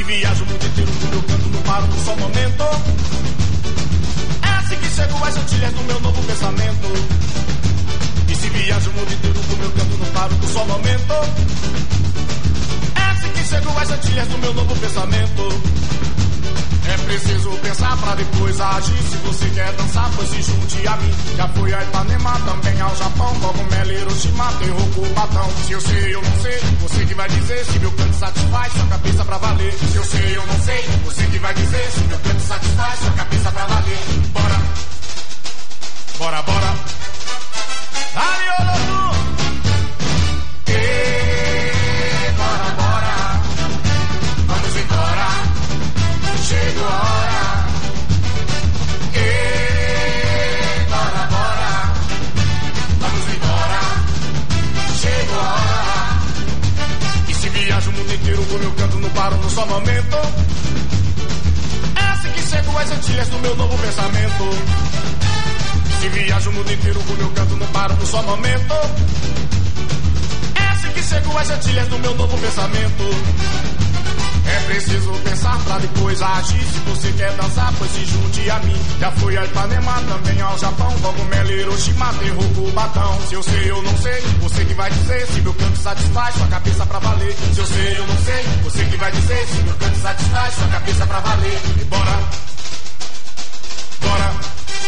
viajo o mundo inteiro com meu canto, não paro num só momento. É assim que chego às Antilhas do meu novo pensamento. E se viajo o mundo inteiro com meu canto, não paro num só momento. É assim que chego às Antilhas do meu novo pensamento. É preciso pensar pra depois agir. Se você quer dançar, pois se junte a mim. Já fui a Ipanema, também ao Japão. Cogumelo, Hiroshima, terror, Cubatão. Se eu sei, eu não sei, você que vai dizer. Se meu canto satisfaz sua cabeça pra valer. Se eu sei, eu não sei, você que vai dizer. Se meu canto satisfaz sua cabeça pra valer. Bora, bora, bora. Ariolo! Bora, bora. Vamos embora. Chegou a hora. Bora, bora. Vamos embora. Chegou a hora. E se viajo o mundo inteiro com meu canto, não paro num só momento. É assim que chego às Antilhas do meu novo pensamento. Se viajo o mundo inteiro com meu canto, não paro num só momento. É assim que chego às Antilhas do meu novo pensamento. É preciso pensar pra depois agir. Se você quer dançar, pois se junte a mim. Já fui a Ipanema, também ao Japão. Cogumelo, Hiroshima, terror, Cubatão. Se eu sei, eu não sei, você que vai dizer. Se meu canto satisfaz sua cabeça pra valer. Se eu sei, eu não sei, você que vai dizer. Se meu canto satisfaz sua cabeça pra valer. E bora, bora.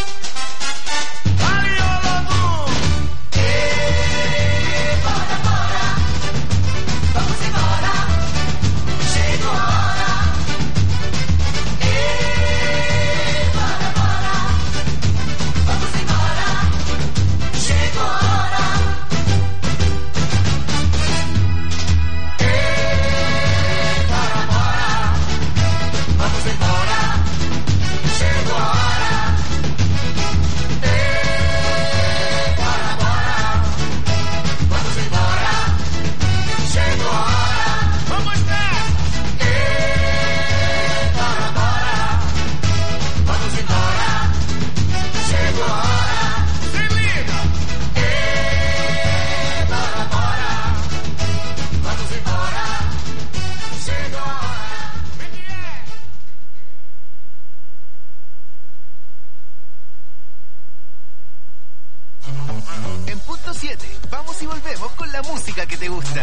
Vamos y volvemos con la música que te gusta.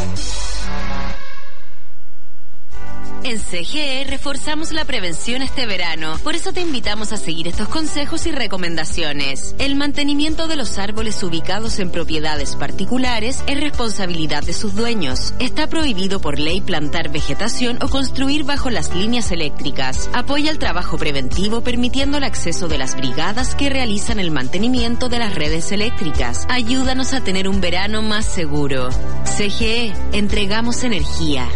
En CGE reforzamos la prevención este verano. Por eso te invitamos a seguir estos consejos y recomendaciones. El mantenimiento de los árboles ubicados en propiedades particulares es responsabilidad de sus dueños. Está prohibido por ley plantar vegetación o construir bajo las líneas eléctricas. Apoya el trabajo preventivo permitiendo el acceso de las brigadas que realizan el mantenimiento de las redes eléctricas. Ayúdanos a tener un verano más seguro. CGE, entregamos energía.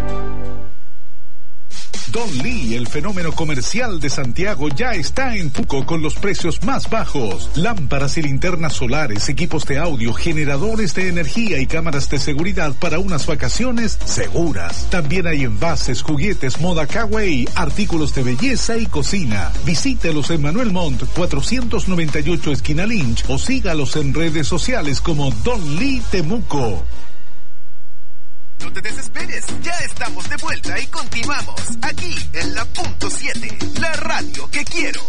Don Lee, el fenómeno comercial de Santiago, ya está en Puco con los precios más bajos. Lámparas y linternas solares, equipos de audio, generadores de energía y cámaras de seguridad para unas vacaciones seguras. También hay envases, juguetes, moda kawaii, artículos de belleza y cocina. Visítelos en Manuel Montt, 498 esquina Lynch, o sígalos en redes sociales como Don Lee Temuco. No te desesperes, ya estamos de vuelta y continuamos aquí en la Punto 7, la radio que quiero.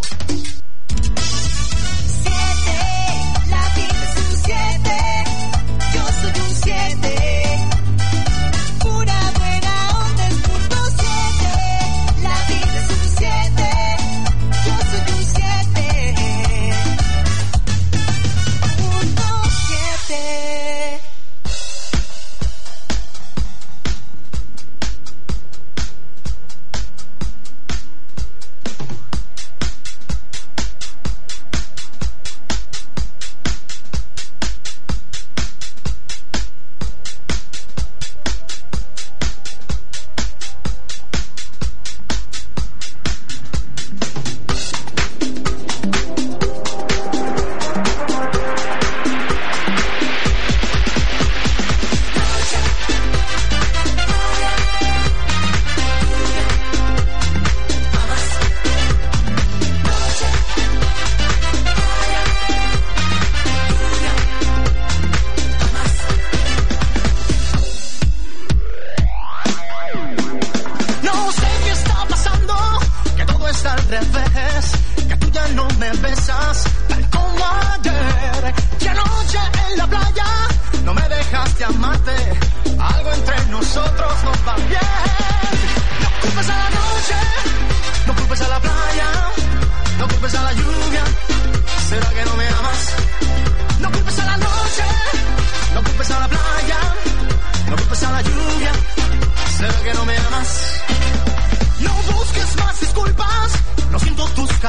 7, la vida es un 7, yo soy un 7, pura buena onda es punto 7, la vida es un 7, yo soy un 7, punto 7.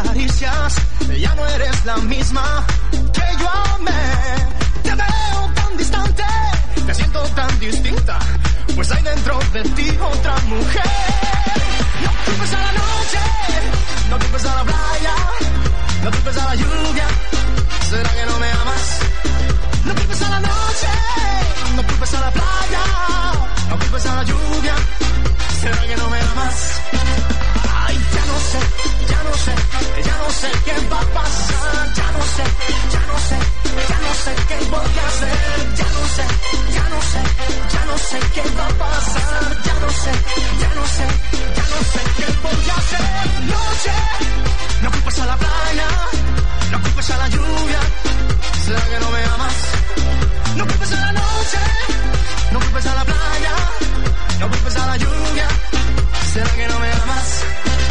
caricias, ya no eres la misma que yo amé. Te veo tan distante, te siento tan distinta, pues hay dentro de ti otra mujer. No culpes a la noche, no culpes a la playa, no culpes a la lluvia, ¿será que no me amas? No culpes a la noche, no culpes a la playa, no culpes a la lluvia, ¿será que no me amas? Ay, ya no sé, ya no sé, ya no sé qué va a pasar, ya no sé, ya no sé, ya no sé qué voy a hacer, ya no sé, ya no sé, ya no sé qué va a pasar, ya no sé, ya no sé, ya no sé qué voy a hacer. Noche, no culpes a la playa, no culpes a la lluvia, ¿será que no me amas? No culpes a la noche, no culpes a la playa, no culpes a la lluvia, ¿será que no me amas?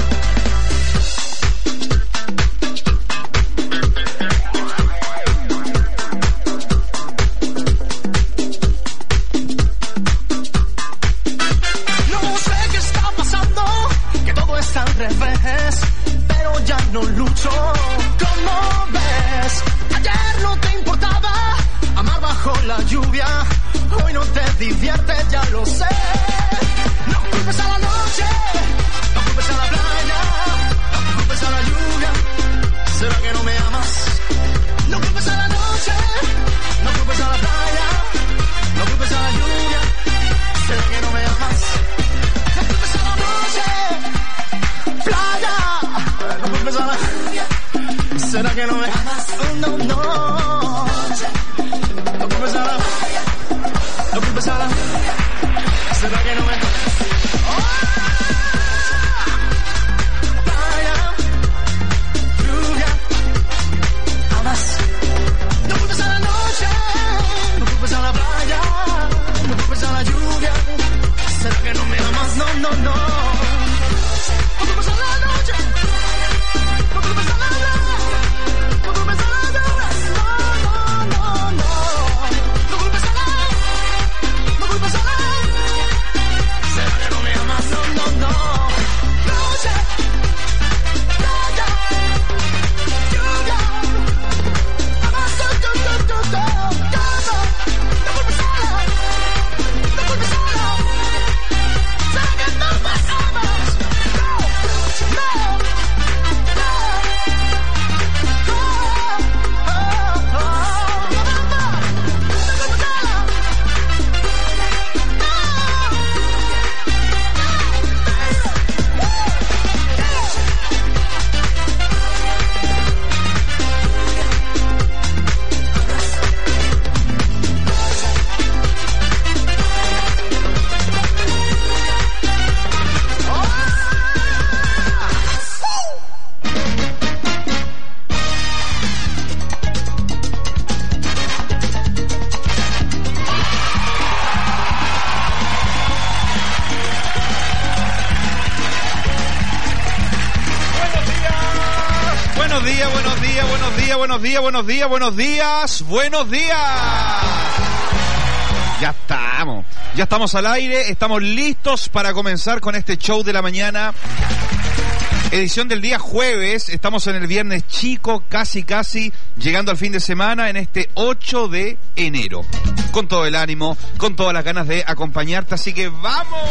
No sé qué está pasando, que todo está al revés, pero ya no lucho, como ves. Ayer no te importaba amar bajo la lluvia, hoy no te diviertes, ya lo sé. No culpes a la noche, no culpes a la playa, no culpes a la lluvia, ¿será que no me amas? No culpes a la noche, no culpes a la playa, no culpes a la lluvia, ¿será que no me amas? No culpes a la noche, playa, no culpes a la lluvia, ¿será que no me amas? No, no. No culpes a la playa, no culpes a la lluvia, ¿será que no me amas? Playa, lluvia, amas. No culpes a la noche, no culpes a la playa, no culpes a la lluvia, ¿será que no me amas? No, no, no. No culpes a la noche, no culpes a la playa, no culpes a la lluvia, no, no, no, no. No culpes a la, no culpes a la, ¿será que no me amas? No, no, no. Noche, playa, lluvia, amas, no culpes a la, no culpes a la, ¿será que no me amas? Buenos días. Ya estamos al aire, estamos listos para comenzar con este show de la mañana. Edición del día jueves, estamos en el viernes chico, casi llegando al fin de semana en este 8 de enero. Con todo el ánimo, con todas las ganas de acompañarte, así que ¡vamos!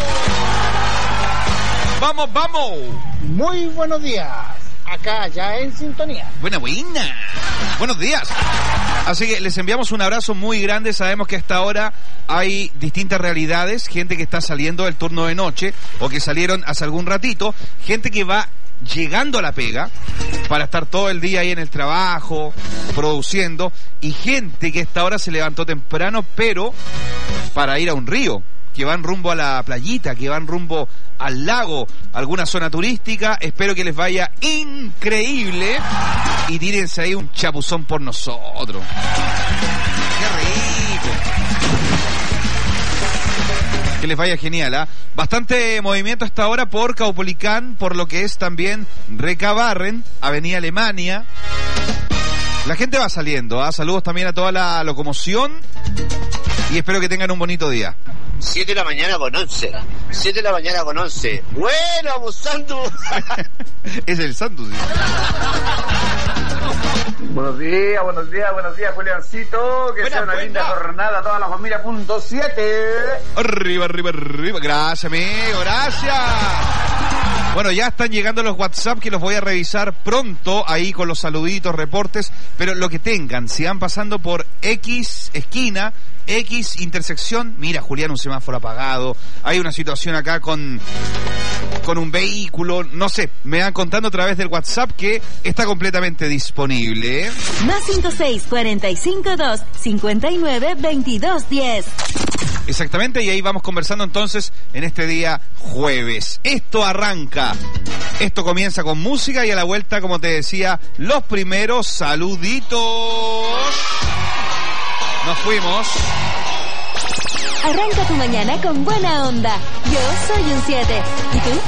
¡Vamos! Muy buenos días. Acá ya en sintonía. Buena. Buenos días. Así que les enviamos un abrazo muy grande. Sabemos que hasta ahora hay distintas realidades. Gente que está saliendo del turno de noche o que salieron hace algún ratito. Gente que va llegando a la pega para estar todo el día ahí en el trabajo, produciendo. Y gente que hasta ahora se levantó temprano, pero para ir a un río. Que van rumbo a la playita, que van rumbo al lago, alguna zona turística. Espero que les vaya increíble y tírense ahí un chapuzón por nosotros. ¡Qué rico! Que les vaya genial, ¿ah? Bastante movimiento hasta ahora por Caupolicán, por lo que es también Recabarren, Avenida Alemania. La gente va saliendo, ¿ah? Saludos también a toda la locomoción. y espero que tengan un bonito día. 7 de la mañana con 11. 7 de la mañana con 11. Bueno, vos, Santu. Es el Santu, sí. Buenos días, Juliancito. Que sea una linda jornada, toda la familia .7. Arriba. Gracias, amigo, gracias. Bueno, ya están llegando los WhatsApp que los voy a revisar pronto ahí con los saluditos, reportes, pero lo que tengan, si van pasando por X esquina, X intersección, mira, Julián, un semáforo apagado, hay una situación acá con un vehículo, no sé, me van contando a través del WhatsApp que está completamente disponible, ¿eh? Más 56452592210. Exactamente, y ahí vamos conversando entonces en este día jueves. Esto arranca, esto comienza con música y a la vuelta, como te decía, los primeros saluditos. Nos fuimos. Arranca tu mañana con buena onda. Yo soy un 7. ¿Y tú?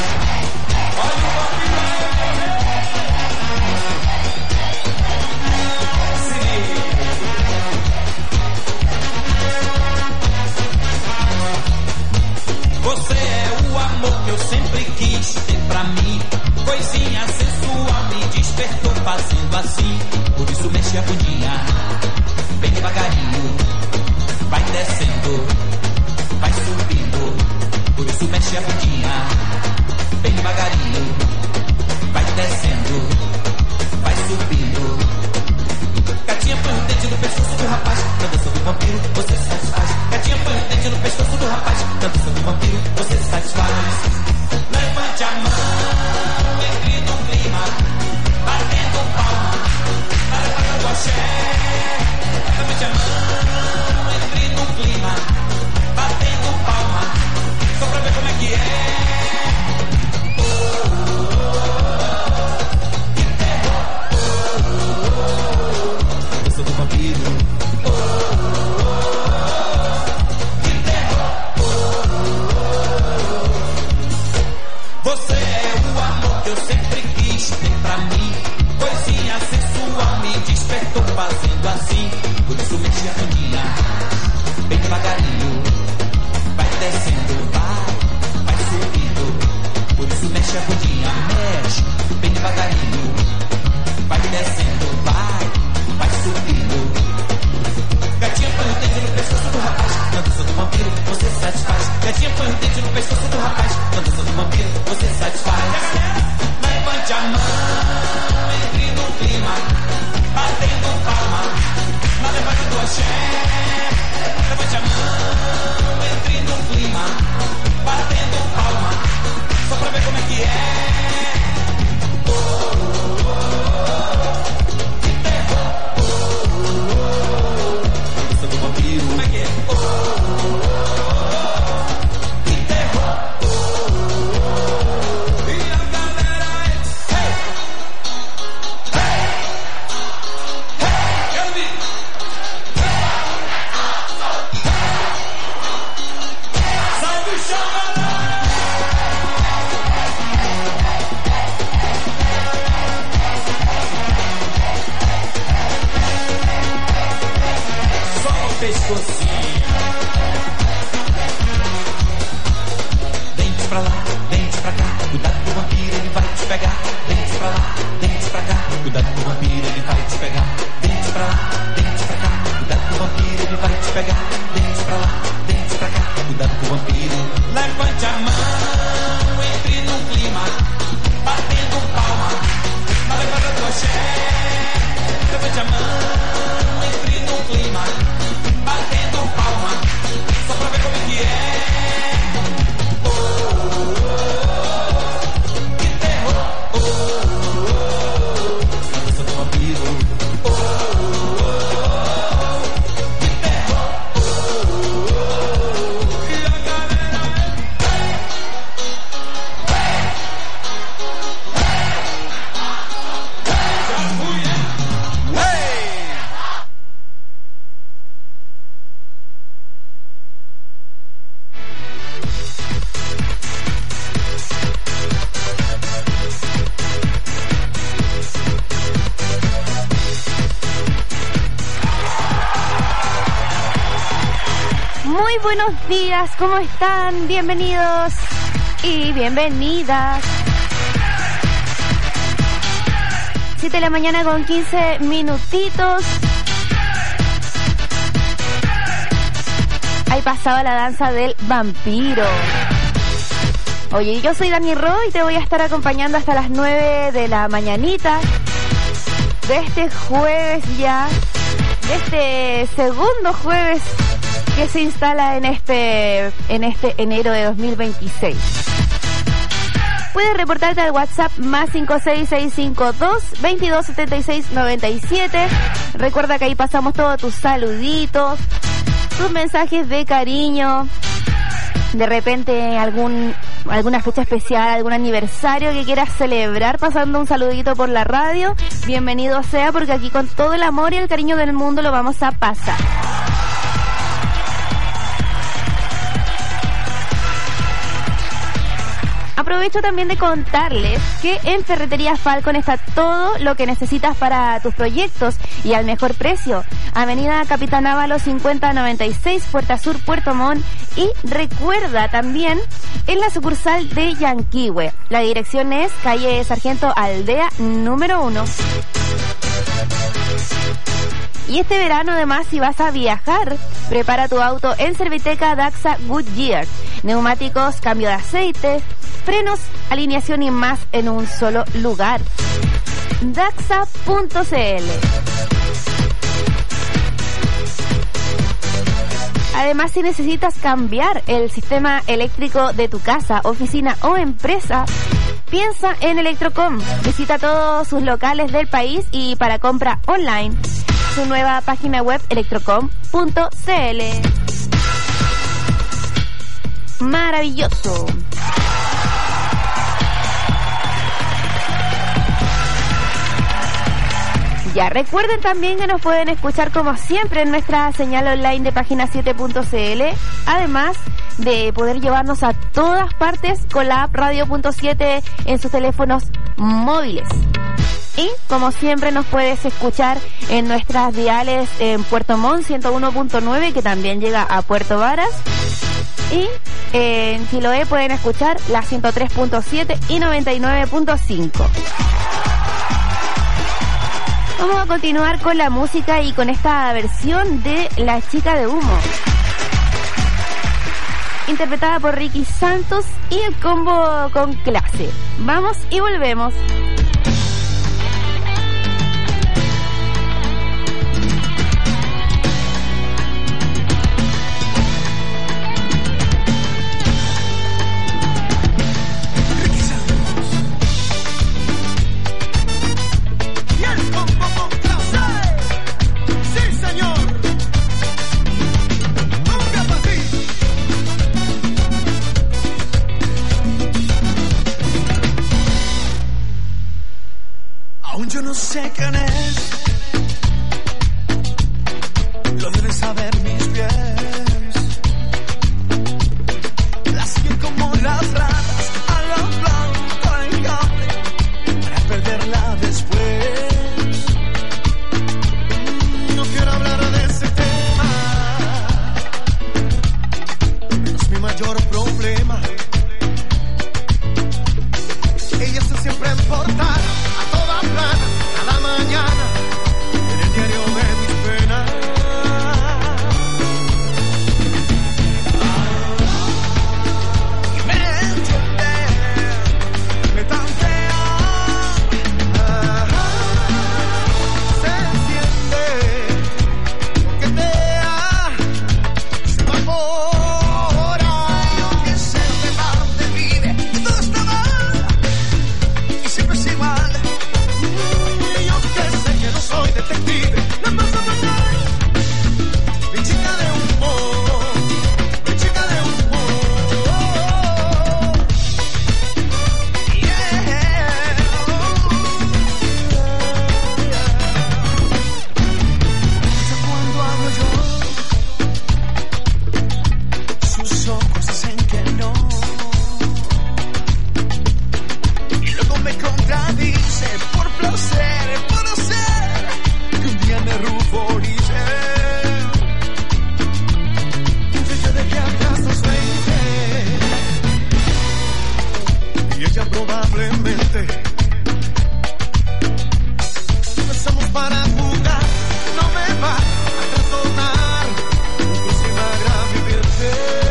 Você é o amor que eu sempre quis ter pra mim. Coisinha sensual me despertou fazendo assim. Por isso mexe a bundinha, bem devagarinho. Vai descendo, vai subindo. Por isso mexe a bundinha, bem devagarinho. Vai descendo, vai subindo. Gatinha põe o dente no pescoço do rapaz, na dança do vampiro você satisfaz. Gatinha põe o dente no pescoço do rapaz, na dança do vampiro você satisfaz. Levante a mão, entre no clima, batendo palma, na levanta do axé. Levante a mão, entre no clima, batendo palma, só pra ver como é que é. Você é o amor que eu sempre quis ter pra mim. Coisinha sensual me despertou fazendo assim. Por isso mexe a bundinha, bem devagarinho. Vai descendo, vai subindo. Por isso mexe a bundinha, mexe bem devagarinho. Vai descendo, vai subindo. Gatinha põe o dente no pescoço do rapaz, na dança do vampiro você satisfaz. Gatinha põe o dente no pescoço do rapaz, na dança do vampiro você satisfaz. Levante a mão, entre no clima, batendo palma, na levada do axé. Levante a mão, entre no clima, batendo palma, só pra ver como é que é. Como é que é? E a galera é hey! Hey! Hey! Eu vi! Salve o Xamalá! Só o pescocinho. Dente pra lá, dente pra cá, cuidado do vampiro, ele vai te pegar. Dente pra lá, dente pra cá, cuidado do vampiro, ele vai te pegar. Dente pra lá, dente pra cá, cuidado do vampiro, ele vai te pegar. Dente pra lá, dente pra cá, cuidado do vampiro. Levante a mão, entre no clima, batendo palma, na levada do axé. Levante a mão, entre no clima, batendo palma, só pra ver como é que é. Que terror, buenos días, ¿cómo están? Bienvenidos y bienvenidas. 7 de la mañana con 15 minutitos. Ahí pasaba la danza del vampiro. Oye, yo soy Dani Ro y te voy a estar acompañando hasta las 9 de la mañanita de este jueves ya, de este segundo jueves que se instala en este enero de 2026. Puedes reportarte al WhatsApp más 56652-227697. Recuerda que ahí pasamos todos tus saluditos, tus mensajes de cariño, de repente alguna fecha especial, algún aniversario que quieras celebrar pasando un saludito por la radio. Bienvenido sea, porque aquí con todo el amor y el cariño del mundo lo vamos a pasar. Aprovecho también de contarles que en Ferretería Falcon está todo lo que necesitas para tus proyectos y al mejor precio. Avenida Capitán Ávalo 5096, Puerta Sur, Puerto Montt. Y recuerda también en la sucursal de Yanquihue. La dirección es calle Sargento Aldea número 1. Y este verano, además, si vas a viajar, prepara tu auto en Serviteca Daxa Goodyear. Neumáticos, cambio de aceite, frenos, alineación y más en un solo lugar. Daxa.cl. Además, si necesitas cambiar el sistema eléctrico de tu casa, oficina o empresa, piensa en Electrocom. Visita todos sus locales del país y para compra online, su nueva página web electrocom.cl. Maravilloso. Ya, recuerden también que nos pueden escuchar como siempre en nuestra señal online de página 7.cl, además de poder llevarnos a todas partes con la app Radio.7 en sus teléfonos móviles. Y como siempre nos puedes escuchar en nuestras diales en Puerto Montt 101.9, que también llega a Puerto Varas, y en Chiloé pueden escuchar la 103.7 y 99.5. Vamos a continuar con la música y con esta versión de La Chica de Humo, interpretada por Ricky Santos y el combo con clase. Vamos y volvemos. Yo no sé quién es, lo deben saber mis pies. Las siguen como las ratas a la blanca en cable para perderla después. No quiero hablar de ese tema, no es mi mayor problema. Ellas están siempre en portada, cada mañana en el diario de mis penas. Y me entiende, me tantea, se enciende, coquetea, se evapora. Yo que sé de dónde vive, todo está mal y siempre es igual. probablemente empezamos para jugar, no me va a trastornar, incluso me hará vivirte.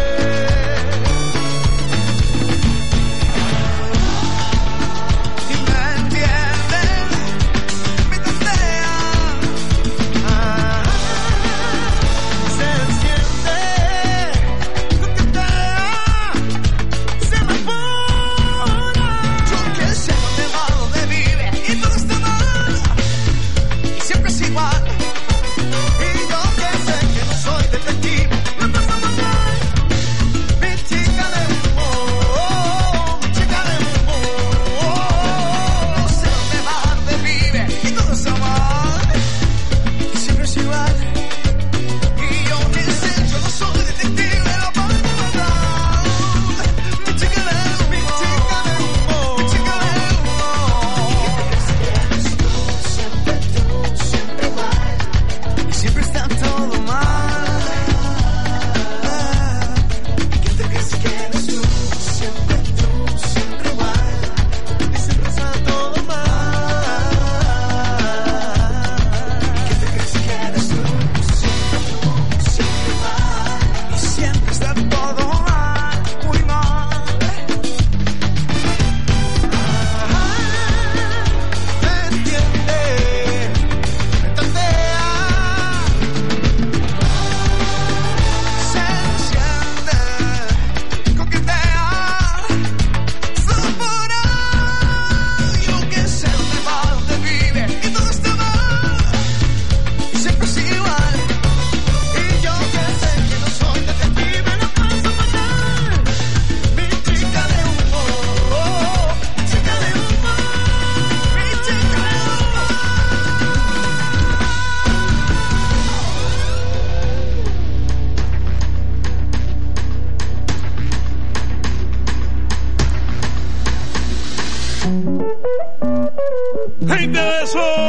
Gente de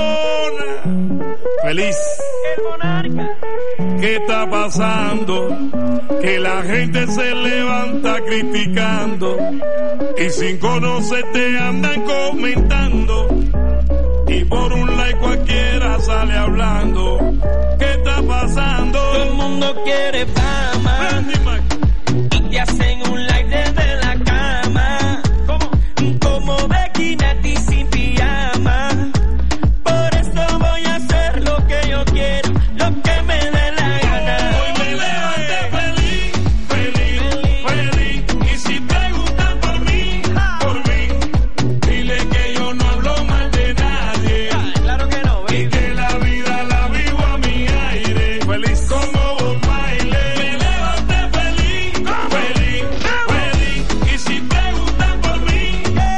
zona, feliz. El monarca. ¿Qué está pasando? Que la gente se levanta criticando y sin conocerte andan comentando y por un like cualquiera sale hablando. ¿Qué está pasando? Todo el mundo quiere fama y te hacen un like desde la cama. ¿Cómo? Como Becky Nati sin pijama. Por eso voy a hacer lo que yo quiero, lo que me dé la gana. Hoy me levanté feliz, feliz, feliz. Y si preguntan por mí, dile que yo no hablo mal de nadie. Claro que no, baby. Y que la vida la vivo a mi aire. Feliz como un baile. Me levanté feliz, feliz, feliz. Y si preguntan por mí,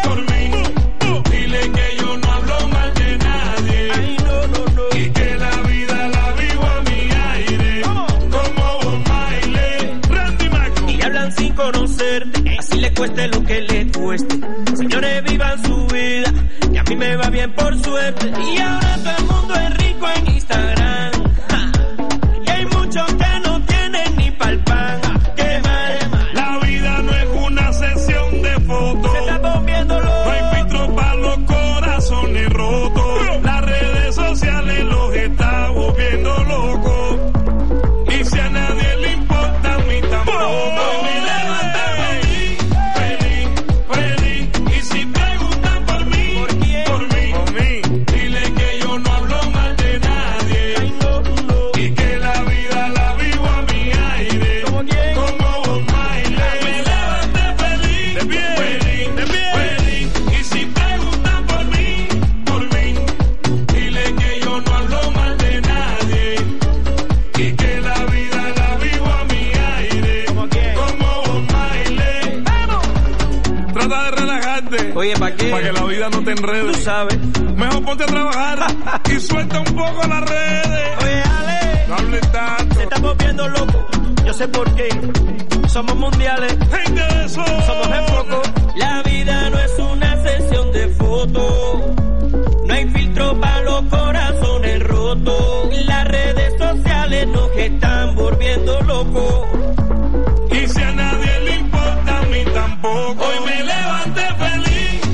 dile que yo no hablo mal de nadie. Ay, no, no, no. Y que la vida la vivo a mi aire. Como un baile. Randy Maco. Y hablan sin conocerte, así le cueste lo que le cueste. Señores, vivan su vida, y a mí me va bien por suerte. Y ahora todo el mundo es rico en Instagram. Ja. Y hay muchos que no tienen ni pa'l pan. Qué mal. La vida no es una sesión de fotos. Se está volviendo No hay loco. filtro para los corazones rotos. Las redes sociales los está volviendo locos. Y si a nadie le importa, a mí tampoco. Me levanté feliz, feliz, feliz. Y si preguntan por mí, ¿Por quién? dile que yo no hablo mal de nadie. Ay, no, no. Y que la vida la vivo a mi aire. ¿Cómo quién? Como un baile. Me levanté feliz, De pie, feliz, de pie. feliz. Y si preguntan por mí, dile que yo no hablo mal de nadie. Y que la vida la vivo a mi aire. ¿Cómo quién? Como un baile. ¡Vamos! Trata de relajarte. Oye, ¿para qué? Para que la vida no te Tú enrede. sabes. Mejor ponte a trabajar y suelta un poco las redes. Oye, Ale, No hables tanto. se está volviendo loco. Yo sé por qué. Somos mundiales. Gente de zona. Somos el foco. La vida no es una sesión de fotos. No hay filtro para los corazones rotos. Las redes sociales nos están volviendo locos. Y si a nadie le importa, a mí tampoco. Hoy me levanté feliz,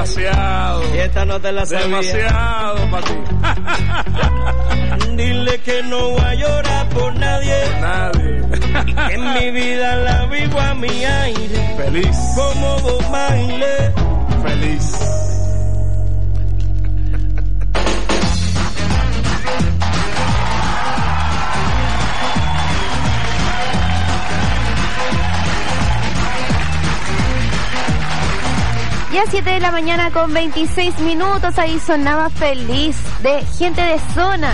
Demasiado. Y esta no te la sabía. Demasiado para ti. Dile que no voy a llorar por nadie. Nadie. Que en mi vida la vivo a mi aire. Feliz. Como Bob Marley. Feliz. Ya 7 de la mañana con 26 minutos, ahí sonaba Feliz de Gente de Zona.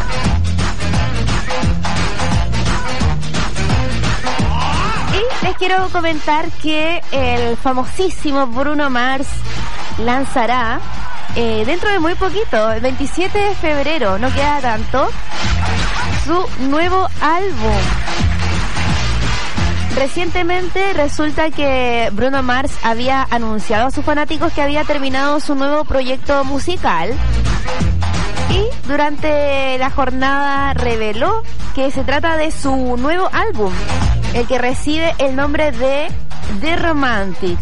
Y les quiero comentar que el famosísimo Bruno Mars lanzará dentro de muy poquito, el 27 de febrero, no queda tanto, su nuevo álbum. Recientemente resulta que Bruno Mars había anunciado a sus fanáticos que había terminado su nuevo proyecto musical y durante la jornada reveló que se trata de su nuevo álbum, el que recibe el nombre de The Romantic.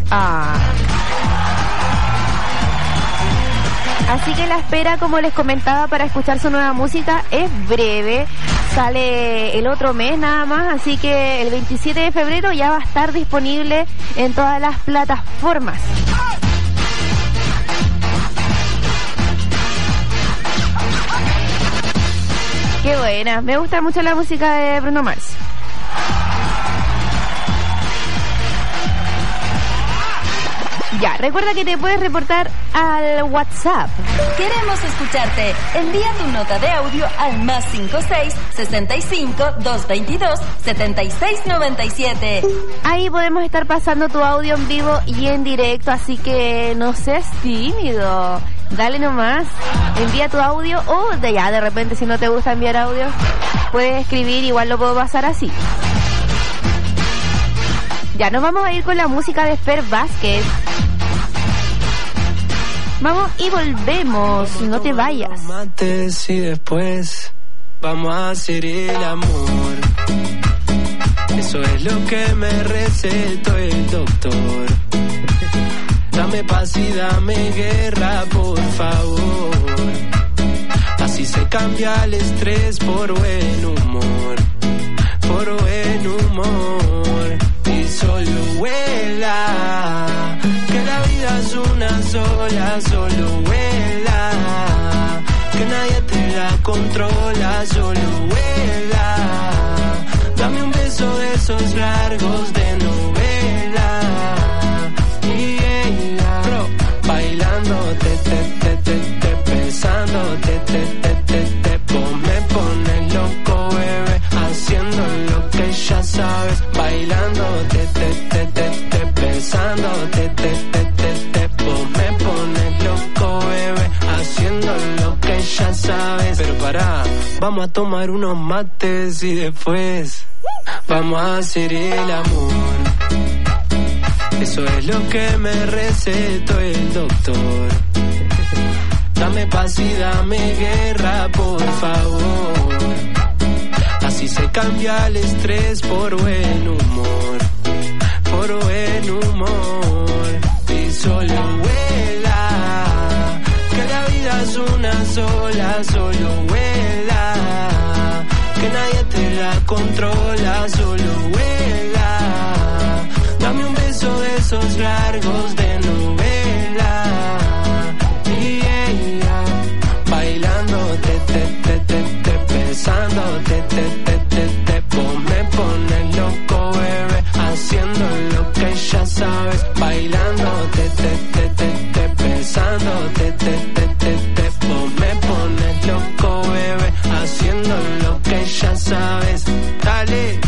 Así que la espera, como les comentaba, para escuchar su nueva música es breve. Sale el otro mes nada más, así que el 27 de febrero ya va a estar disponible en todas las plataformas. Qué buena, me gusta mucho la música de Bruno Mars. Ya, recuerda que te puedes reportar al WhatsApp. Queremos escucharte. Envía tu nota de audio al +56 65 222 7697. Ahí podemos estar pasando tu audio en vivo y en directo, así que no seas tímido. Dale nomás, envía tu audio o de repente si no te gusta enviar audio, puedes escribir, igual lo puedo pasar así. Ya nos vamos a ir con la música de Fer Vázquez. Vamos y volvemos, no te vayas. Mates y después vamos a hacer el amor. Eso es lo que me recetó el doctor. Dame paz y dame guerra, por favor. Así se cambia el estrés por buen humor. Por buen humor. Y solo vuela, que la vida es una sola, solo vuela, que nadie te la controla, solo vuela. Dame un beso de esos largos de novela. Bailando, besando, me pones loco, bebé, haciendo lo que ya sabes. Bailando, besando, me pones loco, bebé, haciendo lo que ya sabes. Pero pará, vamos a tomar unos mates y después vamos a hacer el amor. Eso es lo que me recetó el doctor. Dame paz y dame guerra, por favor. Así se cambia el estrés por buen humor. Por buen humor. Y solo vuela, que la vida es una sola, solo vuela, que nadie te la controla, solo vuela. Dame un beso de esos largos de novela. Bailando, besando, me pones loco, bebé, haciendo lo que ya sabes. Bailando, besando, me pones loco, bebé, haciendo lo que ya sabes. Dale.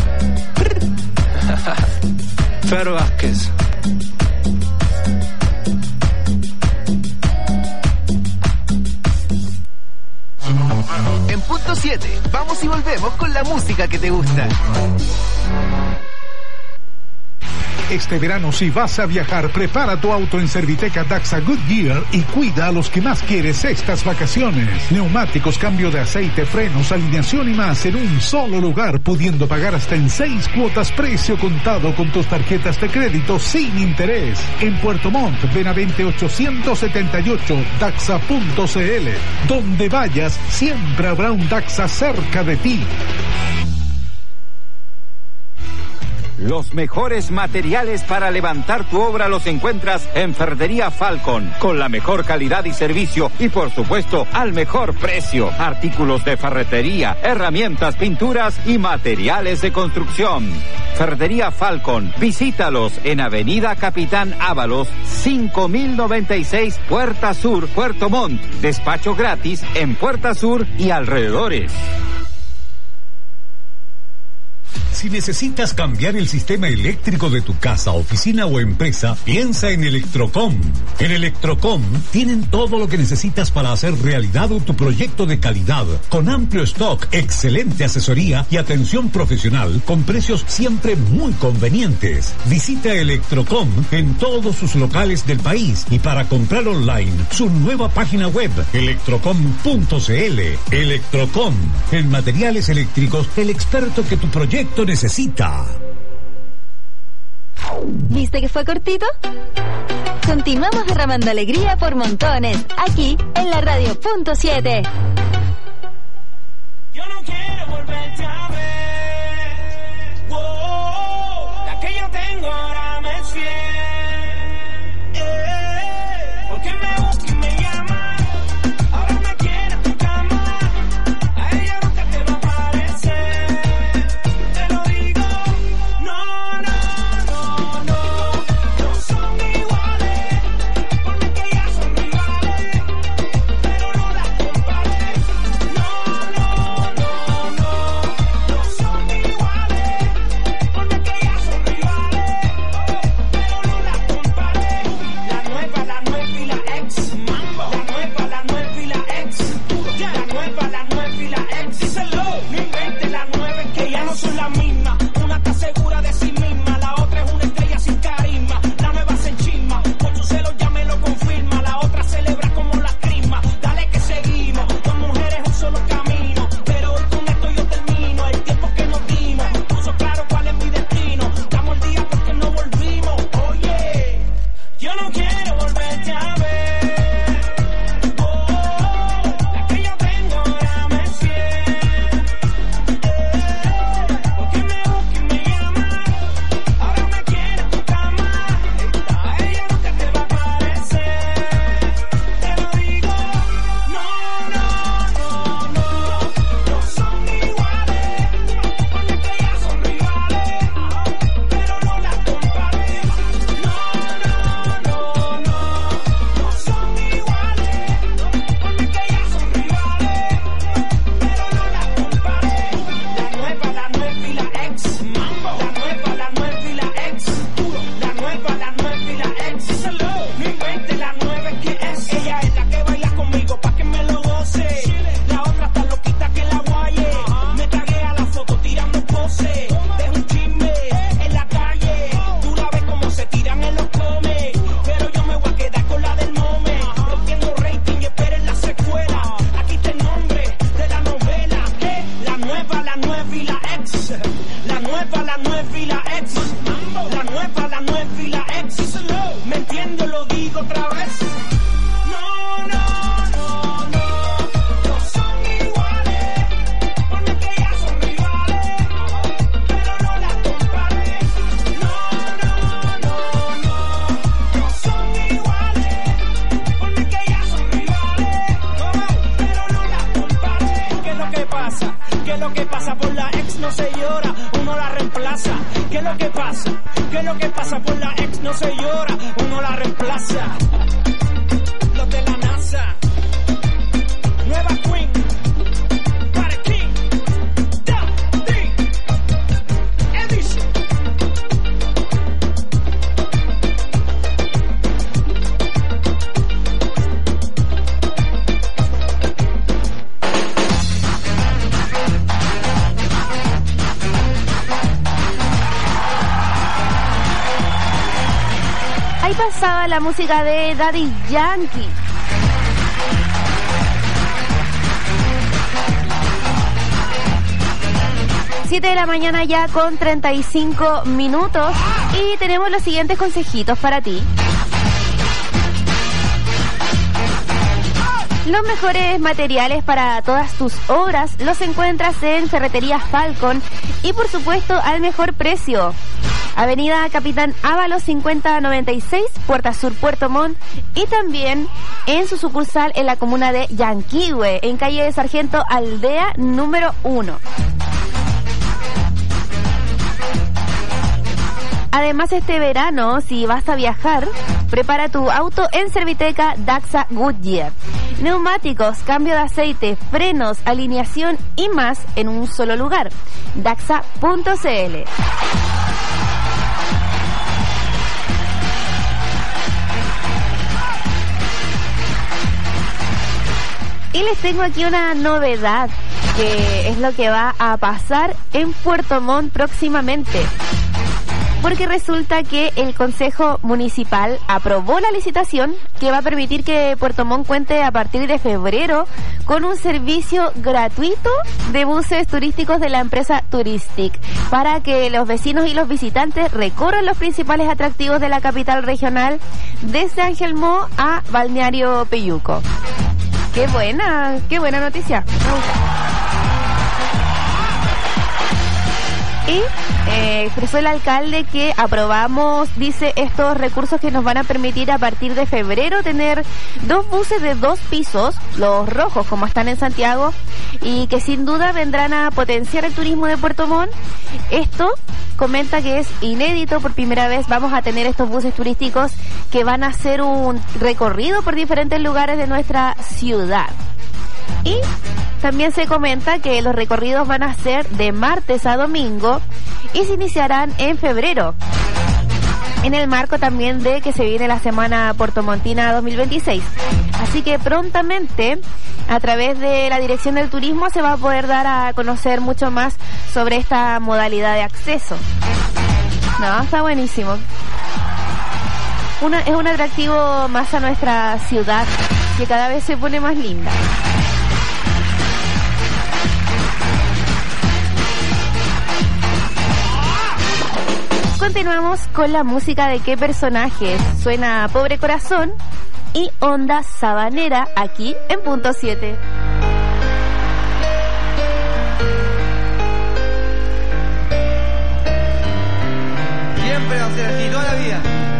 Fer Vázquez. En punto 7, vamos y volvemos con la música que te gusta. Este verano, si vas a viajar, prepara tu auto en Serviteca Daxa Goodyear y cuida a los que más quieres estas vacaciones. Neumáticos, cambio de aceite, frenos, alineación y más en un solo lugar, pudiendo pagar hasta en 6 cuotas precio contado con tus tarjetas de crédito sin interés. En Puerto Montt, Benavente 878, Daxa.cl. Donde vayas, siempre habrá un Daxa cerca de ti. Los mejores materiales para levantar tu obra los encuentras en Ferretería Falcon, con la mejor calidad y servicio y por supuesto al mejor precio. Artículos de ferretería, herramientas, pinturas y materiales de construcción. Ferretería Falcon, visítalos en Avenida Capitán Ábalos, 5096, Puerta Sur, Puerto Montt. Despacho gratis en Puerta Sur y alrededores. Si necesitas cambiar el sistema eléctrico de tu casa, oficina o empresa, piensa en Electrocom. En Electrocom tienen todo lo que necesitas para hacer realidad tu proyecto de calidad, con amplio stock, excelente asesoría y atención profesional, con precios siempre muy convenientes. Visita Electrocom en todos sus locales del país y para comprar online, su nueva página web, electrocom.cl. Electrocom, en materiales eléctricos, el experto que tu proyecto necesita. ¿Viste que fue cortito? Continuamos derramando alegría por montones, aquí en la Radio.7. Yo no quiero volverte a ver. Wow, la que yo tengo ahora me es fiel. Porque me busca y me llama. Ahora me quiere en tu cama. A ella nunca te va a parecer. Te lo digo. No, no, no, no. No son iguales. Porque que ya son rivales. Pero no las compares. No, no, no, no. No son iguales. Porque que ya son rivales. Pero no las compares. La nueva y la ex. Mambo. La nueva y la ex. Ya. La nueva y la ex. Díselo. No inventes la nueva, es que ya no son la misma. Una está segura de sí misma, la otra es una estrella sin carisma. La nueva se enchisma, por su celo ya me lo confirma. La otra celebra como la crisma. Dale que seguimos, dos mujeres un solo camino. Pero hoy con esto yo termino. El tiempo que nos dimos puso claro cuál es mi destino. Estamos al día porque no volvimos. Oye, yo no quiero volverte a ver. Oh, la que yo tengo ahora me es fiel. Porque me busca y me llama. Ahora me quiere en tu cama. A ella nunca te va a parecer. Te lo digo. No, no, no, no. No son iguales. Porque que ya son rivales. Pero no las compares. No, no, no, no. No son iguales. Porque que ya son rivales. Pero no las compares. La nueva y la ex. Mambo. La nueva y la ex. Duro. La nueva y la ex. Díselo. No inventes la nueva, es que es. Ella es la que baila conmigo pa' que me lo goce. La otra está loquita que la guaye. Me tagué a la foto tirando pose. Dejo un chisme en la calle. Tú la ves como se tiran en los comes. Pero yo me voy a quedar con la del mome. Rompiendo rating y esperen la secuela. Aquí está el nombre de la novela. ¿Qué? La nueva y la ex. La nueva y la ex. La nueva y la ex. Díselo. Me entiendo, lo digo otra vez. No, no, no, no. No son iguales. Porque que ya son rivales. Pero no las compares. No, no, no, no. No son iguales. Porque que ya son rivales. Pero no las compares. ¿Qué es lo que pasa? ¿Qué es lo que pasa? Por la ex no se llora, uno la reemplaza. ¿Qué es lo que pasa? ¿Qué es lo que pasa? Por la ex no se llora, uno la reemplaza. Los de la NASA. Nueva Queen. Para King. Da, di. Edition. la música de Daddy Yankee. Siete de la mañana ya con 35 minutos y tenemos los siguientes consejitos para ti. Los mejores materiales para todas tus obras los encuentras en Ferretería Falcon y por supuesto al mejor precio. Avenida Capitán Ábalos 5096, Puerta Sur, Puerto Montt, y también en su sucursal en la comuna de Yanquihue, en calle de Sargento Aldea número 1. Además, este verano, si vas a viajar, prepara tu auto en Serviteca Daxa Goodyear. Neumáticos, cambio de aceite, frenos, alineación y más en un solo lugar. Daxa.cl. Y les tengo aquí una novedad, que es lo que va a pasar en Puerto Montt próximamente. Porque resulta que el Consejo Municipal aprobó la licitación que va a permitir que Puerto Montt cuente a partir de febrero con un servicio gratuito de buses turísticos de la empresa Touristic para que los vecinos y los visitantes recorran los principales atractivos de la capital regional desde Angelmó a Balneario Peyuco. Qué buena noticia. Y expresó el alcalde que aprobamos, dice, estos recursos que nos van a permitir a partir de febrero tener 2 buses de 2 pisos, los rojos como están en Santiago, y que sin duda vendrán a potenciar el turismo de Puerto Montt. Esto comenta que es inédito, por primera vez vamos a tener estos buses turísticos que van a hacer un recorrido por diferentes lugares de nuestra ciudad. Y también se comenta que los recorridos van a ser de martes a domingo y se iniciarán en febrero, en el marco también de que se viene la Semana Puertomontina 2026. Así que prontamente, a través de la Dirección del Turismo, se va a poder dar a conocer mucho más sobre esta modalidad de acceso. No, está buenísimo. Es un atractivo más a nuestra ciudad, que cada vez se pone más linda. Continuamos con la música de qué personajes. Suena Pobre Corazón y Onda Sabanera aquí en Punto 7. Siempre va a ser así, toda la vida.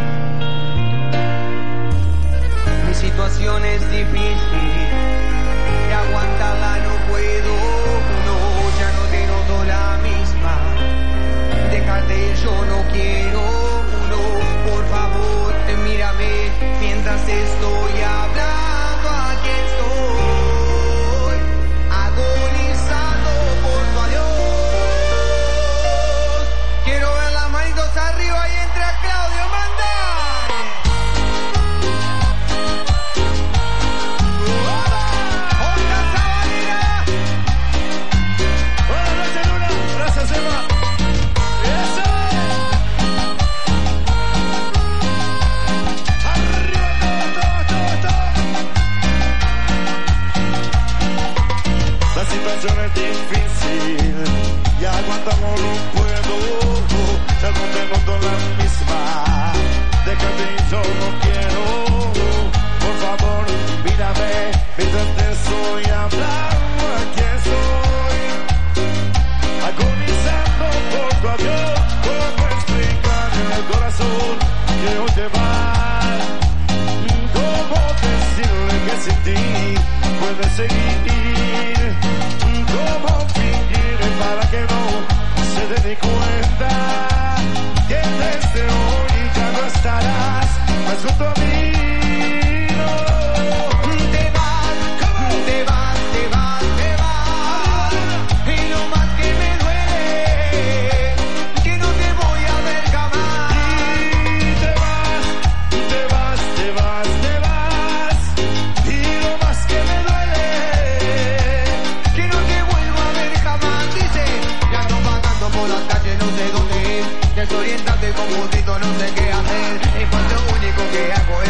Mi situación es difícil y aguantarla no puedo. No, ya no te noto la misma. Dejarte yo no quiero, no, por favor, mírame mientras estoy hablando, aquí estoy, agonizando por tu adiós. Quiero ver las manitos arriba y entre a Claudio Mandar. ¡Onda Sabanera! Buenas noches, Luna. Gracias, Emma. La situación es difícil y aguantamos no puedo. Ya no te noto la misma. Déjate y yo no quiero. Por favor, mírame mientras te estoy hablando. Aquí estoy, agonizando por tu adiós. ¿Cómo explicar en el corazón que hoy te vas? ¿Cómo decirle que sin ti puedes seguir? ¿Cómo fingir para que no se dé ni cuenta que desde hoy ya no estarás más junto a mí? No. Te vas, te vas, te vas, te vas. Y lo más que me duele, que no te voy a ver jamás. Y te vas, te vas, te vas, te vas. Y lo más que me duele, que no te vuelvo a ver jamás. Dice, ya ando vagando por las calles, no sé dónde ir. Desorientante como un tito, no sé qué hacer. Y pues lo único que hago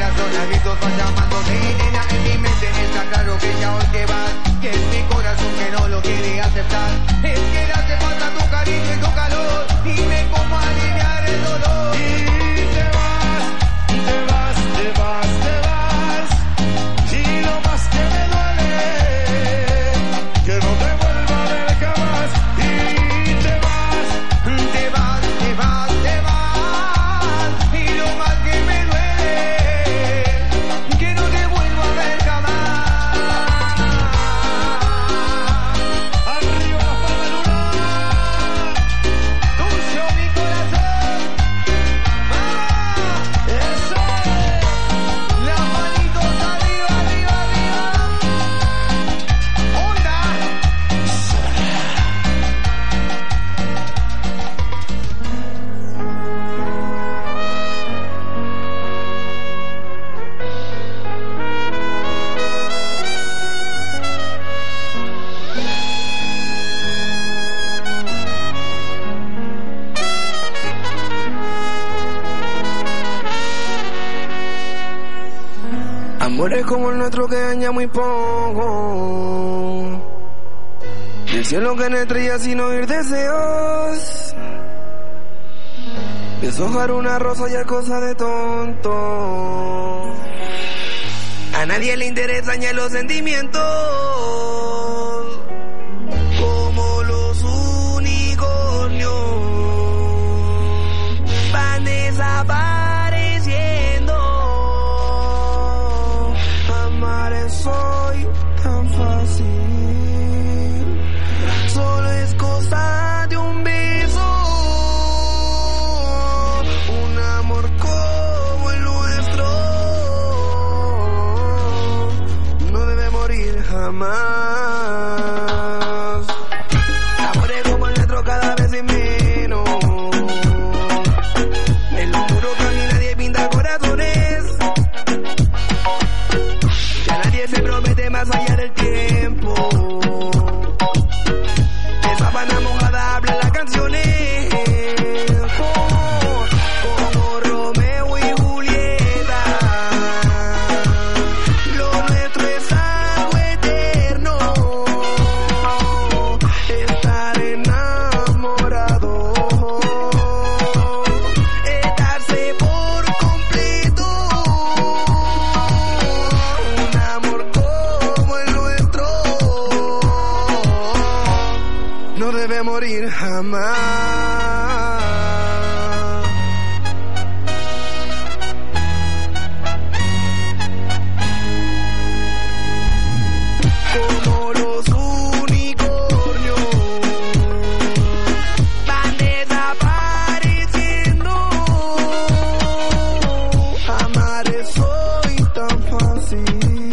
corazón a gritos va llamándote, nena, en mi mente está claro que ya hoy te vas, que es mi corazón que no lo quiere aceptar, es que le hace falta tu cariño y tu calor, dime cómo aliviar el dolor. Y te vas, te vas, te vas, te vas, y lo más que me duele, que no te vuelva a ver jamás. Y te vas, te vas, te vas, te vas, y lo más que me duele, que no te vuelvo a ver jamás. arriba la palma luna, Tuyo mi corazón, eso las manitos arriba, arriba, arriba, onda. Amores como el nuestro que daña muy poco. Del cielo que no estrellas sin oír deseos. Deshojar una rosa ya es cosa de tonto. A nadie le interesan ya los sentimientos. Como los unicornios van desapareciendo. Amar es hoy tan fácil. Solo es cosa de un beso. Un amor como el nuestro no debe morir jamás. Amores como el nuestro cada vez es menos. En lo oscuro casi nadie pinta corazones. Ya nadie se promete más allá del tiempo. De sábana mojada hablan las canciones. Como Romeo y Julieta. Lo nuestro es algo eterno. Estar enamorado. Estarse por completo. Un amor como el nuestro no debe morir jamás. Como los unicornios van desapareciendo. Amar es hoy tan fácil.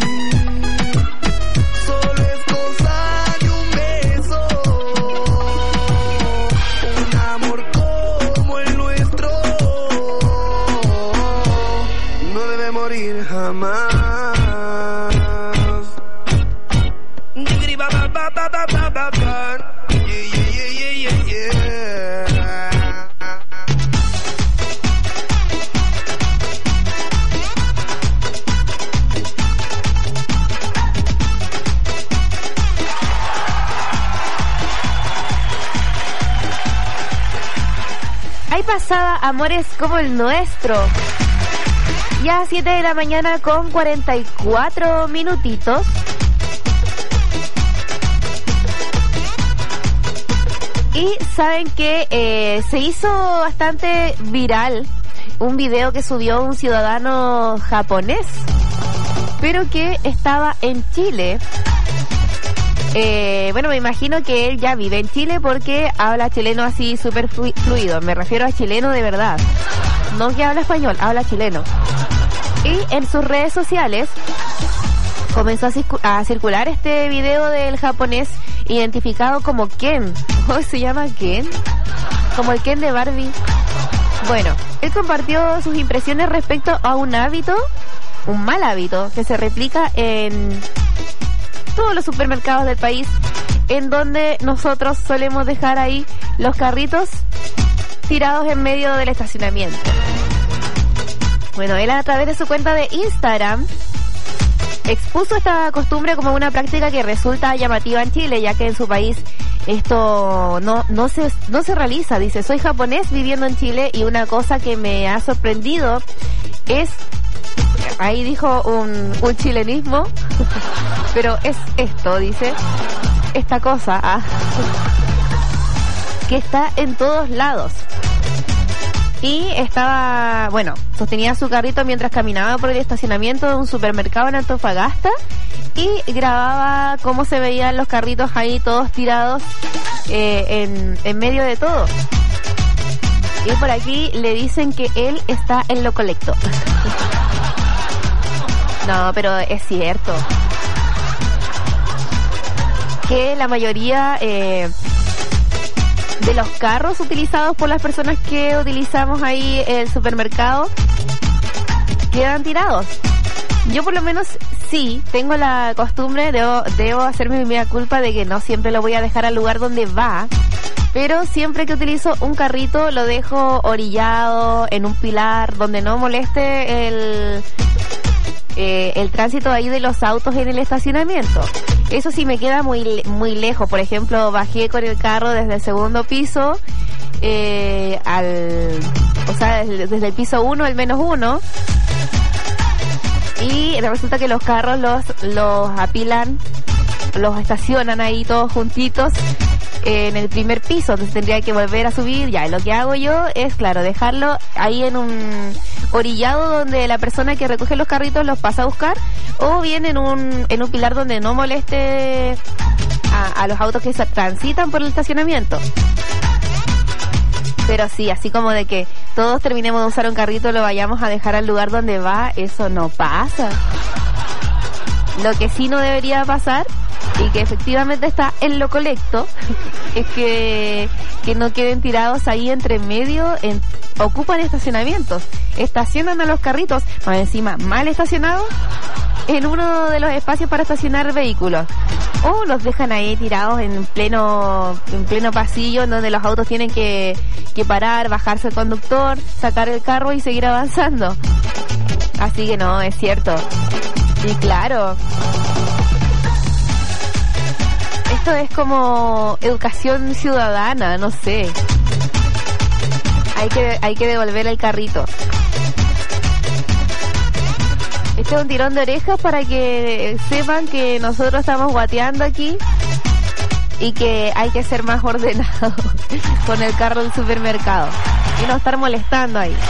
Solo es cosa de un beso. Un amor como el nuestro no debe morir jamás. Ahí pasaba Amores como el nuestro. Ya 7 de la mañana con 44 minutitos. Y saben que se hizo bastante viral un video que subió un ciudadano japonés, pero que estaba en Chile. Bueno, me imagino que él ya vive en Chile porque habla chileno así súper fluido. Me refiero a chileno de verdad. No que habla español, habla chileno. Y en sus redes sociales comenzó a circular este video del japonés identificado como Ken. ¿Cómo se llama Ken? Como el Ken de Barbie. Bueno, él compartió sus impresiones respecto a un hábito, un mal hábito, que se replica en todos los supermercados del país, en donde nosotros solemos dejar ahí los carritos tirados en medio del estacionamiento. Bueno, él a través de su cuenta de Instagram expuso esta costumbre como una práctica que resulta llamativa en Chile, ya que en su país esto no se realiza. Dice, soy japonés viviendo en Chile y una cosa que me ha sorprendido es, ahí dijo un chilenismo, pero es esto, dice, esta cosa que está en todos lados. Y estaba, bueno, sostenía su carrito mientras caminaba por el estacionamiento de un supermercado en Antofagasta y grababa cómo se veían los carritos ahí todos tirados en medio de todo. Y por aquí le dicen que él está en lo correcto. No, pero es cierto que la mayoría de los carros utilizados por las personas que utilizamos ahí el supermercado quedan tirados. Yo por lo menos sí tengo la costumbre, debo hacerme mi mea culpa de que no siempre lo voy a dejar al lugar donde va, pero siempre que utilizo un carrito lo dejo orillado en un pilar donde no moleste el tránsito ahí de los autos en el estacionamiento. Eso sí me queda muy lejos. Por ejemplo, bajé con el carro desde el segundo piso desde el piso 1 al menos 1, y resulta que los carros los apilan, los estacionan ahí todos juntitos en el primer piso, entonces tendría que volver a subir. Ya, lo que hago yo es, claro, dejarlo ahí en un orillado donde la persona que recoge los carritos los pasa a buscar, o bien en un pilar donde no moleste a los autos que se transitan por el estacionamiento. Pero sí, así como de que todos terminemos de usar un carrito, lo vayamos a dejar al lugar donde va, eso no pasa. Lo que sí no debería pasar, y que efectivamente está en lo correcto, es que no queden tirados ahí entre medio, ocupan estacionamientos, estacionan a los carritos, más encima mal estacionados, en uno de los espacios para estacionar vehículos, o los dejan ahí tirados en pleno pasillo, en donde los autos tienen que parar, bajarse el conductor, sacar el carro y seguir avanzando. Así que no, es cierto. Y claro, esto es como educación ciudadana, no sé. Hay que devolver el carrito. Este es un tirón de orejas para que sepan que nosotros estamos guateando aquí y que hay que ser más ordenado con el carro del supermercado y no estar molestando ahí.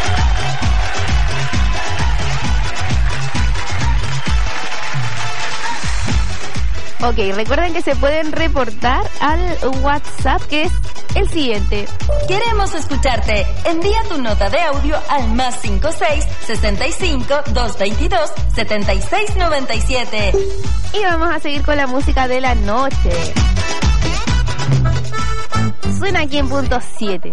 Ok, recuerden que se pueden reportar al WhatsApp, que es el siguiente. Queremos escucharte. Envía tu nota de audio al +56 65 222 7697. Y vamos a seguir con la música de la noche. Suena aquí en punto 7.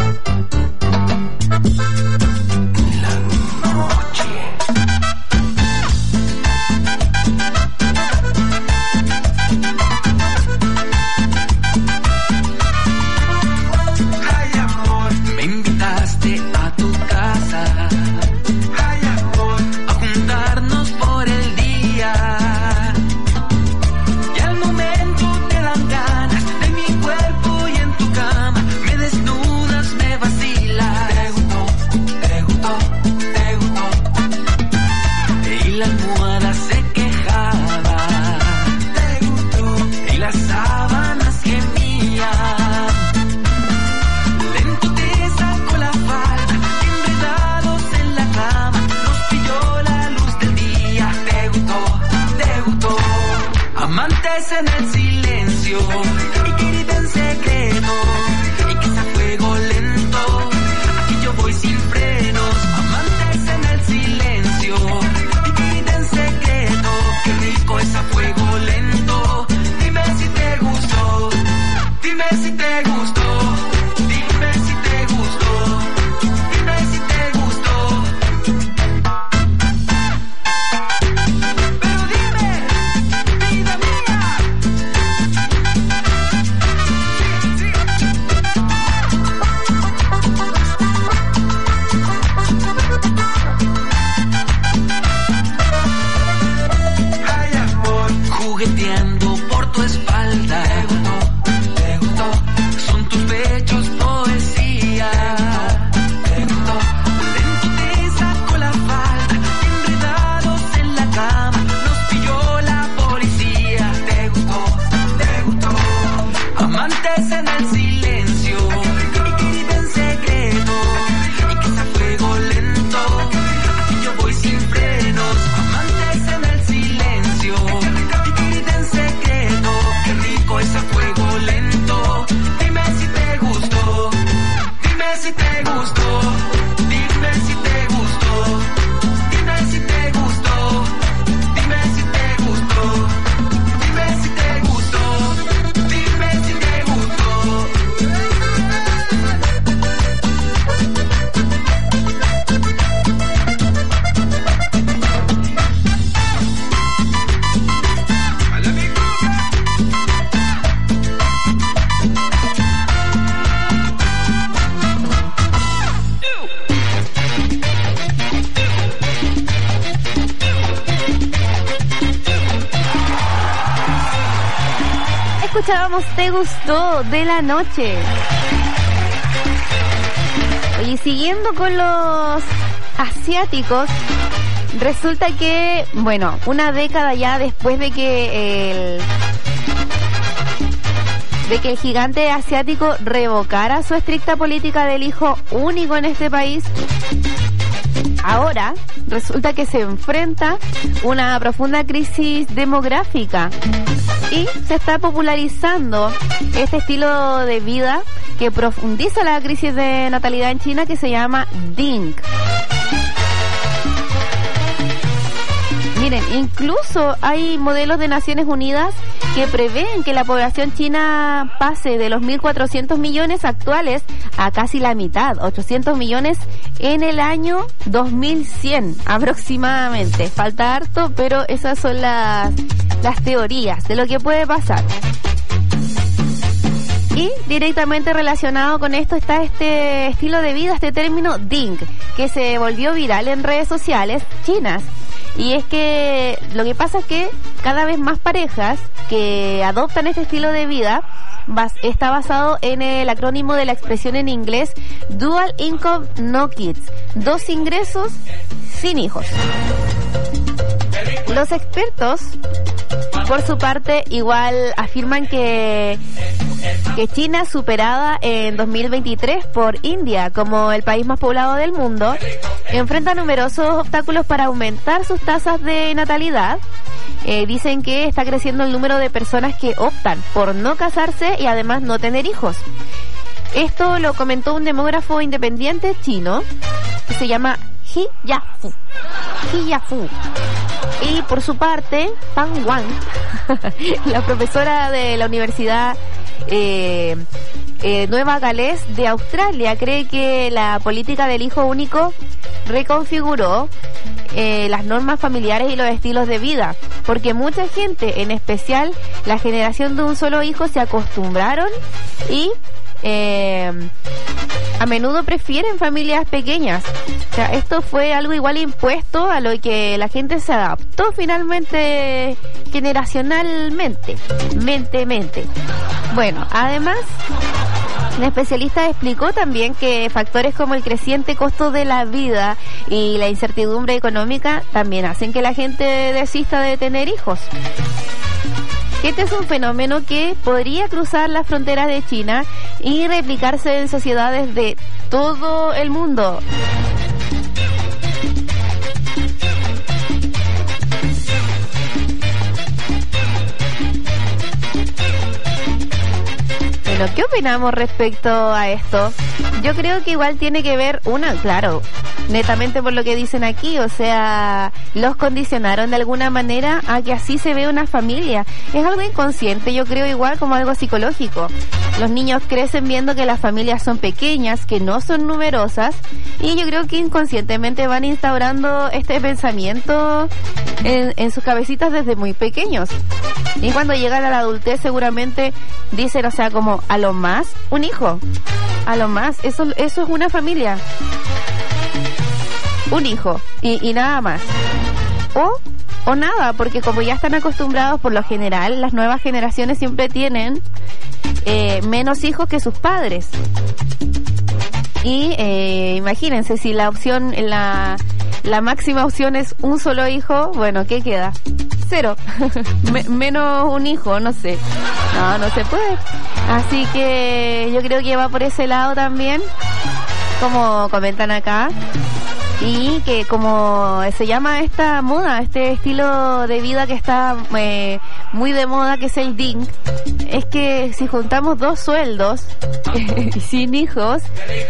En el silencio y querida en secreto, y que sea fuego lento, aquí yo voy sin frenos. Amantes en el silencio y querida en secreto, qué rico es a fuego lento. Dime si te gustó, dime si te gustó, dime si te gustó, dime si te gustó. Pero dime, vida mía. escuchábamos Te Gustó de La Noche. Y siguiendo con los asiáticos, resulta que, bueno, una década ya después de que el gigante asiático revocara su estricta política del hijo único en este país, ahora resulta que se enfrenta una profunda crisis demográfica y se está popularizando este estilo de vida que profundiza la crisis de natalidad en China, que se llama DING. Miren, incluso hay modelos de Naciones Unidas que prevén que la población china pase de los 1.400 millones actuales a casi la mitad, 800 millones en el año 2100 aproximadamente. Falta harto, pero esas son las teorías de lo que puede pasar. Y directamente relacionado con esto está este estilo de vida, este término DING, que se volvió viral en redes sociales chinas. Y es que lo que pasa es que cada vez más parejas que adoptan este estilo de vida está basado en el acrónimo de la expresión en inglés Dual Income No Kids, 2 ingresos sin hijos. Los expertos, por su parte, igual afirman que China, superada en 2023 por India como el país más poblado del mundo, enfrenta numerosos obstáculos para aumentar sus tasas de natalidad. Dicen que está creciendo el número de personas que optan por no casarse y además no tener hijos. Esto lo comentó un demógrafo independiente chino que se llama He Yafu. Y por su parte, Pan Wang, la profesora de la Universidad Nueva Gales de Australia, cree que la política del hijo único reconfiguró las normas familiares y los estilos de vida, porque mucha gente, en especial la generación de un solo hijo, se acostumbraron y a menudo prefieren familias pequeñas. O sea, esto fue algo igual impuesto a lo que la gente se adaptó finalmente generacionalmente. Bueno, además, la especialista explicó también que factores como el creciente costo de la vida y la incertidumbre económica también hacen que la gente desista de tener hijos. Este es un fenómeno que podría cruzar las fronteras de China y replicarse en sociedades de todo el mundo. Bueno, ¿qué opinamos respecto a esto? Yo creo que igual tiene que ver, claro, netamente por lo que dicen aquí, o sea, los condicionaron de alguna manera a que así se ve una familia. Es algo inconsciente, yo creo, igual como algo psicológico. Los niños crecen viendo que las familias son pequeñas, que no son numerosas, y yo creo que inconscientemente van instaurando este pensamiento en sus cabecitas desde muy pequeños. Y cuando llegan a la adultez seguramente dicen, o sea, como a lo más un hijo, a lo más, eso es una familia, un hijo y nada más, o nada, porque como ya están acostumbrados, por lo general las nuevas generaciones siempre tienen menos hijos que sus padres. Y imagínense, si la opción, la máxima opción es un solo hijo, bueno, ¿qué queda? 0. Menos un hijo, no sé. No se puede. Así que yo creo que va por ese lado también, como comentan acá. Y que como se llama esta moda, este estilo de vida que está muy de moda, que es el DING, es que si juntamos 2 sueldos y sin hijos,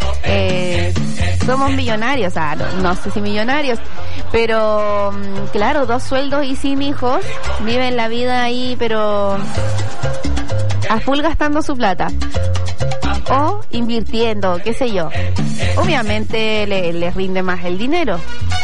somos millonarios. No sé si millonarios, pero claro, 2 sueldos y sin hijos, viven la vida ahí, pero a full gastando su plata. O invirtiendo, qué sé yo. Obviamente les rinde más el dinero.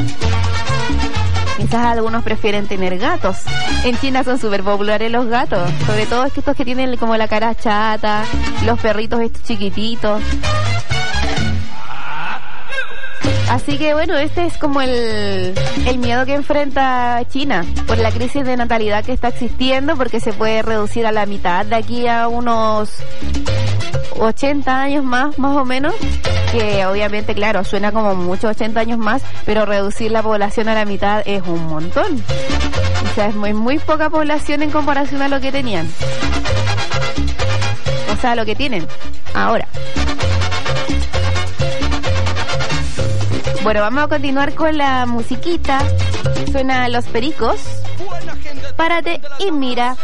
Quizás algunos prefieren tener gatos. En China son súper populares los gatos, sobre todo estos que tienen como la cara chata, los perritos estos chiquititos. Así que bueno, este es como el miedo que enfrenta China por la crisis de natalidad que está existiendo, porque se puede reducir a la mitad de aquí a unos 80 años más o menos, que obviamente, claro, suena como mucho 80 años más, pero reducir la población a la mitad es un montón. O sea, es muy poca población en comparación a lo que tenían. O sea, lo que tienen ahora. Bueno, vamos a continuar con la musiquita. Suena Los Pericos. Párate y mira.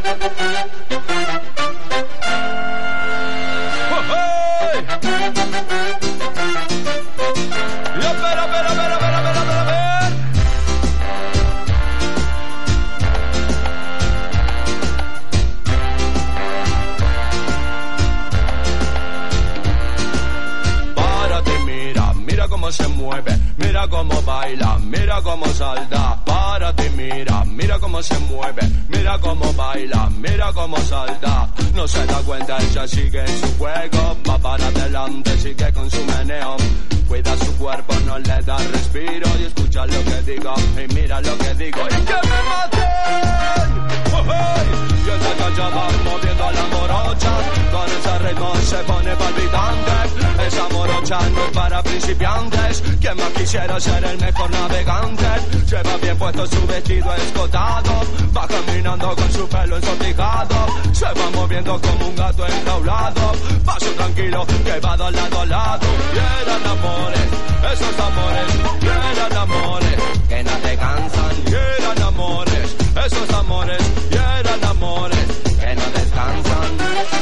Se mueve, mira cómo baila, mira cómo salta, párate, mira cómo se mueve, mira cómo baila, mira cómo salta, no se da cuenta, ella sigue en su juego, va para adelante, sigue con su meneo, cuida su cuerpo, no le da respiro, y escucha lo que digo, y mira lo que digo, y que me maten, y ella callada moviendo a la morocha, con ese ritmo se pone palpitante, esa morocha no es para principiantes, quien más quisiera ser el mejor navegante, lleva bien puesto su vestido escotado, va caminando con su pelo ensortijado, se va moviendo como un gato enjaulado, paso tranquilo que va de lado a lado, y eran amores, esos amores, y eran amores, que no te cansan, y eran amores, esos amores, y eran amores, que no descansan.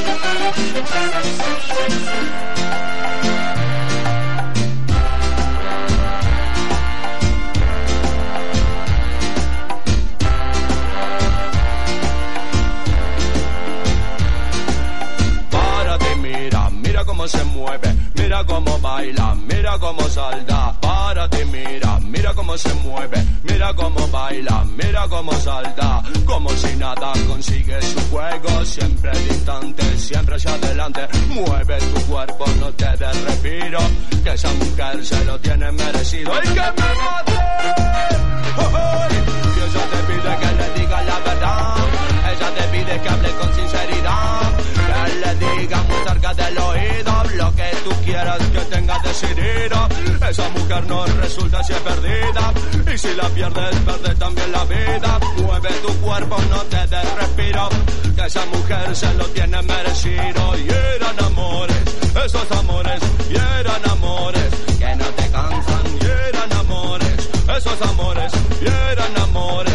Cómo se mueve, mira cómo baila, mira cómo salta, párate, mira cómo se mueve, mira cómo baila, mira cómo salta, como si nada consigue su juego, siempre distante, siempre hacia adelante, mueve tu cuerpo, no te des respiro, que esa mujer se lo tiene merecido, y que me maten, y ella te pide que le diga la verdad, ella te pide que hable con sinceridad, que le diga muy cerca del oído lo que tú quieras que tenga decidido. Esa mujer no resulta si es perdida, y si la pierdes, pierdes también la vida. Mueve tu cuerpo, no te des respiro, que esa mujer se lo tiene merecido. Y eran amores, esos amores, y eran amores, que no te cansan. Y eran amores, esos amores, y eran amores,